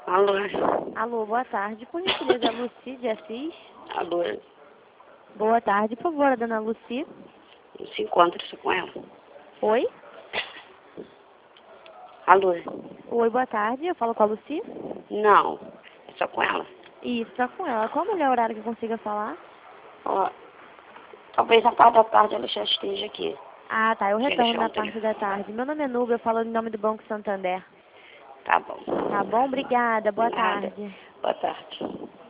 Alô? Alô, boa tarde. Por gentileza, Luci de Assis. Alô? Boa tarde, por favor, a dona Luci. Se encontra-se com ela. Oi? Alô? Oi, boa tarde. Eu falo com a Luci? Não, é só com ela. Isso, tá com ela. Qual o melhor horário que eu consiga falar? Ó, talvez na parte da tarde ela já esteja aqui. Ah, tá. Eu Deixa eu retorno deixar na um parte telefone. da tarde. Meu nome é Nubia, eu falo em nome do Banco Santander. Tá bom. Tá bom? Obrigada. Boa Nada. tarde. Boa tarde.